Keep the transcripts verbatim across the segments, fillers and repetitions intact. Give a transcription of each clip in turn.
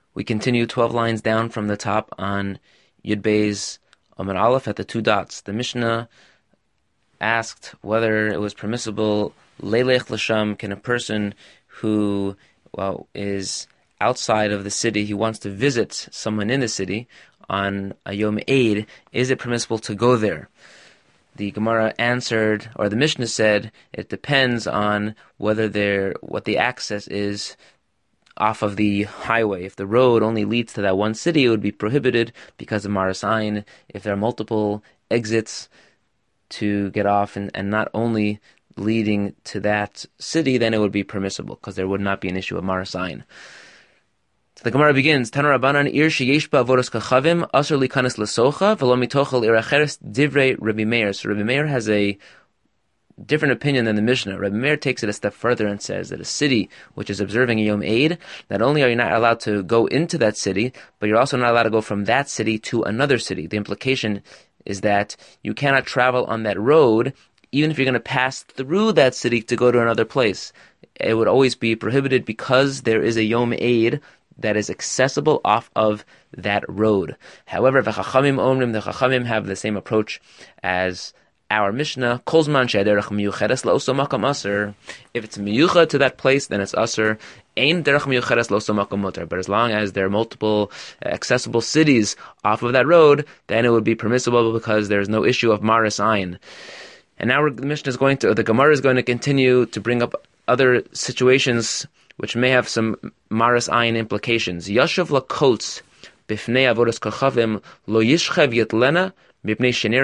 We continue twelve lines down from the top on Yud Beis Amud Aleph at the two dots. The Mishnah asked whether it was permissible leilech l'sham, can a person who well is outside of the city, he wants to visit someone in the city on a Yom Eid, is it permissible to go there? The Gemara answered, or the Mishnah said, it depends on whether there what the access is off of the highway. If the road only leads to that one city, it would be prohibited because of Maras Ayin. If there are multiple exits to get off and, and not only leading to that city, then it would be permissible because there would not be an issue of Maras Ayin. So the Gemara begins, Tana Rabbanan ir sheyesh ba avodas kachavim asur likanas lesocha v'lo mitochel ir acheres divrei Rabbi Meir. So Rabbi Meir has a different opinion than the Mishnah. Rabbi Meir takes it a step further and says that a city which is observing a Yom Eid, not only are you not allowed to go into that city, but you're also not allowed to go from that city to another city. The implication is that you cannot travel on that road, even if you're going to pass through that city to go to another place. It would always be prohibited because there is a Yom Eid that is accessible off of that road. However, the Chachamim Omrim, the Chachamim have the same approach as our Mishnah, Kol zman she'derech miyucheres la'oso makam aser. If it's miyucha to that place, then it's aser. Ein derech miyucheres la'oso makam mutar. But as long as there are multiple accessible cities off of that road, then it would be permissible because there's no issue of Maras Ayin. And now the Mishnah is going to, or the Gemara is going to continue to bring up other situations which may have some Maras Ayin implications. Yashav lakotz bifnei avodas kachavim lo yishchev yitlena. That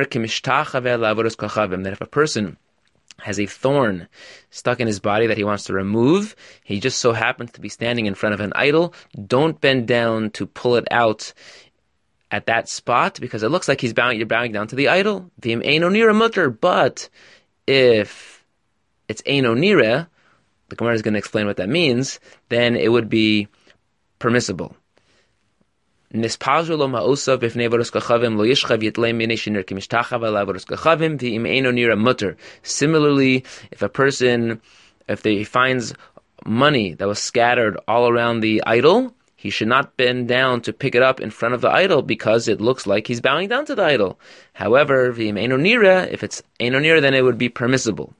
if a person has a thorn stuck in his body that he wants to remove, he just so happens to be standing in front of an idol, don't bend down to pull it out at that spot because it looks like he's bowing, you're bowing down to the idol. But if it's eino nira, the Gemara is going to explain what that means, then it would be permissible. Similarly, if a person, if they finds money that was scattered all around the idol, he should not bend down to pick it up in front of the idol because it looks like he's bowing down to the idol. However, if it's eino nira, then it would be permissible.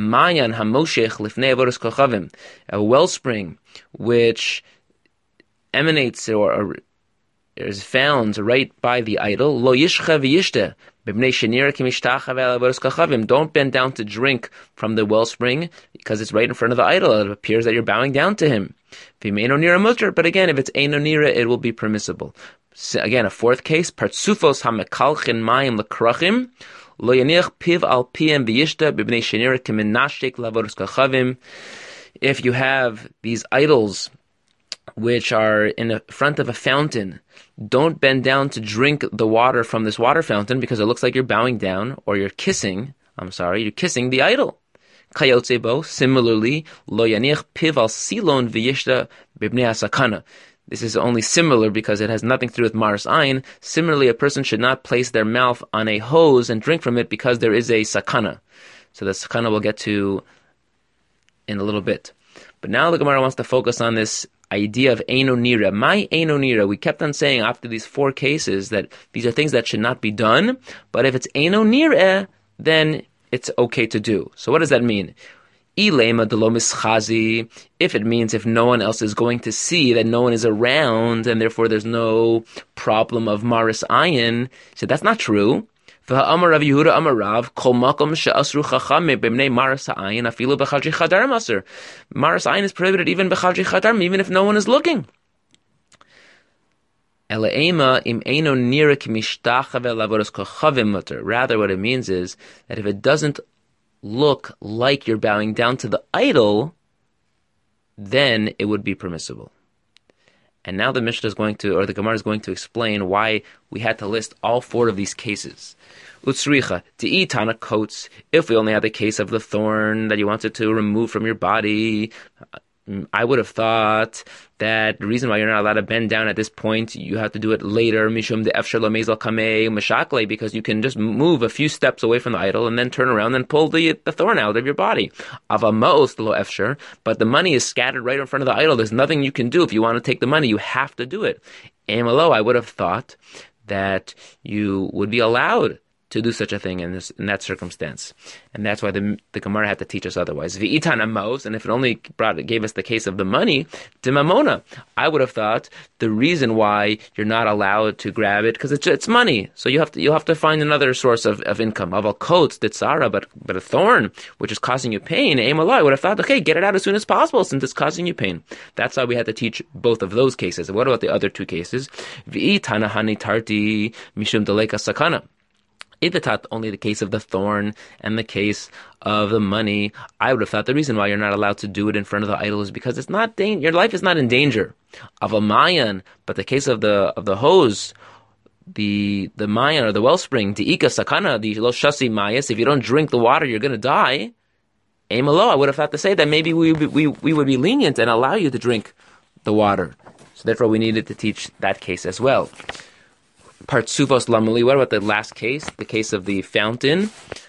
A wellspring which emanates or, or is found right by the idol. Lo yishcha v'yishte b'bnei shenira kimishtacha ve'alavodas kachavim. Don't bend down to drink from the wellspring because it's right in front of the idol. It appears that you're bowing down to him. V'meino nira mutter. But again, if it's eino nira, it will be permissible. So again, a fourth case: partsufos hamekalchin mayim lekrachim lo yanich piv al piem v'yishte b'bnei shenira kiminashik lavodas kachavim. If you have these idols which are in the front of a fountain, don't bend down to drink the water from this water fountain because it looks like you're bowing down or you're kissing, I'm sorry, you're kissing the idol. Kayotsebo, similarly, lo yanich piv al silon v'yishta b'bnei hasakana. This is only similar because it has nothing to do with Maras Ayin. Similarly, a person should not place their mouth on a hose and drink from it because there is a sakana. So the sakana we'll get to in a little bit. But now the Gemara wants to focus on this idea of eino nira. My eino nira, we kept on saying after these four cases that these are things that should not be done, but if it's eino nira, then it's okay to do. So what does that mean? Ilema de lo mischazi, if it means if no one else is going to see, that no one is around, and therefore there's no problem of Maras Ayin, so that's not true. Amar Rav Yehuda Amar Rav Kol Makom She'asru Chachamim B'Mnei Maras Ayin Afilu B'Chadri Chadarim Aser. Maras Ayin is prohibited even B'Chadri Chadarim, even if no one is looking. Elaema im eino nira kimishtachav elavodas kachavim muter. Rather, what it means is that if it doesn't look like you're bowing down to the idol, then it would be permissible. And now the Mishnah is going to, or the Gemara is going to explain why we had to list all four of these cases. Utsricha, to tana coats, if we only had the case of the thorn that you wanted to remove from your body, I would have thought that the reason why you're not allowed to bend down at this point, you have to do it later, mishum de efshar lo mezel kamei mashakle, because you can just move a few steps away from the idol and then turn around and pull the the thorn out of your body. Avamos lo efshar, but the money is scattered right in front of the idol. There's nothing you can do. If you want to take the money, you have to do it. Amalo, I would have thought that you would be allowed to do such a thing in this in that circumstance, and that's why the the Gemara had to teach us otherwise. V'itan amos, and if it only brought gave us the case of the money, demamona, I would have thought the reason why you're not allowed to grab it because it's it's money, so you have to you'll have to find another source of, of income. Of a coat, tzara, but but a thorn which is causing you pain. Aimalo, I would have thought, okay, get it out as soon as possible since it's causing you pain. That's why we had to teach both of those cases. What about the other two cases? V'itana hani tarti mishum deleka sakana. Idatat, only the case of the thorn and the case of the money, I would have thought the reason why you're not allowed to do it in front of the idol is because it's not da- your life is not in danger. Of a mayan, but the case of the of the hose, the the mayan or the wellspring, the ika sakana, the lo shasi mayas, if you don't drink the water, you're going to die. Amalo, I would have thought to say that maybe we we we would be lenient and allow you to drink the water. So therefore, we needed to teach that case as well. Partsufos lamali. What about the last case? The case of the fountain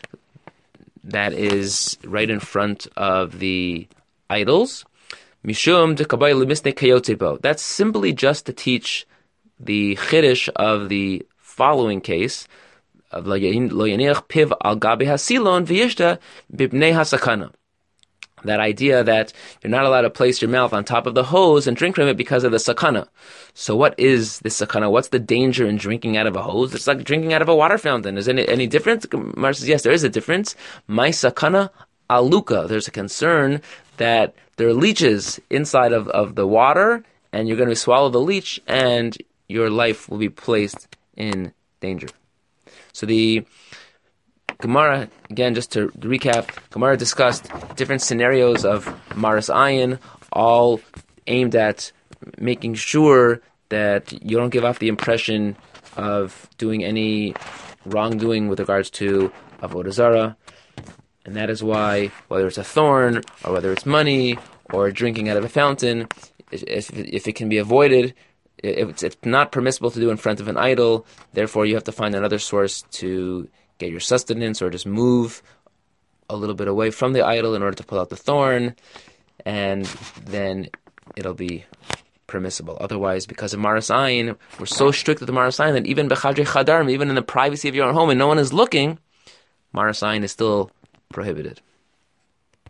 that is right in front of the idols. Mishum de kabay lemisne kayotebo. That's simply just to teach the chiddush of the following case of lo yanich piv al gabi hasilon v'yishta bibnei hasakana. That idea that you're not allowed to place your mouth on top of the hose and drink from it because of the sakana. So what is this sakana? What's the danger in drinking out of a hose? It's like drinking out of a water fountain. Is any, any difference? Mar says, yes, there is a difference. My sakana aluka. There's a concern that there are leeches inside of, of the water, and you're going to swallow the leech, and your life will be placed in danger. So the Gemara, again, just to recap, Gemara discussed different scenarios of Maras Ayin, all aimed at making sure that you don't give off the impression of doing any wrongdoing with regards to Avodah Zarah. And that is why, whether it's a thorn, or whether it's money, or drinking out of a fountain, if, if it can be avoided, if it's, it's not permissible to do in front of an idol, therefore you have to find another source to get your sustenance, or just move a little bit away from the idol in order to pull out the thorn, and then it'll be permissible. Otherwise, because of Maras Ayin, we're so strict with the Maras Ayin that even Bechadrei Chadarim, even in the privacy of your own home and no one is looking, Maras Ayin is still prohibited.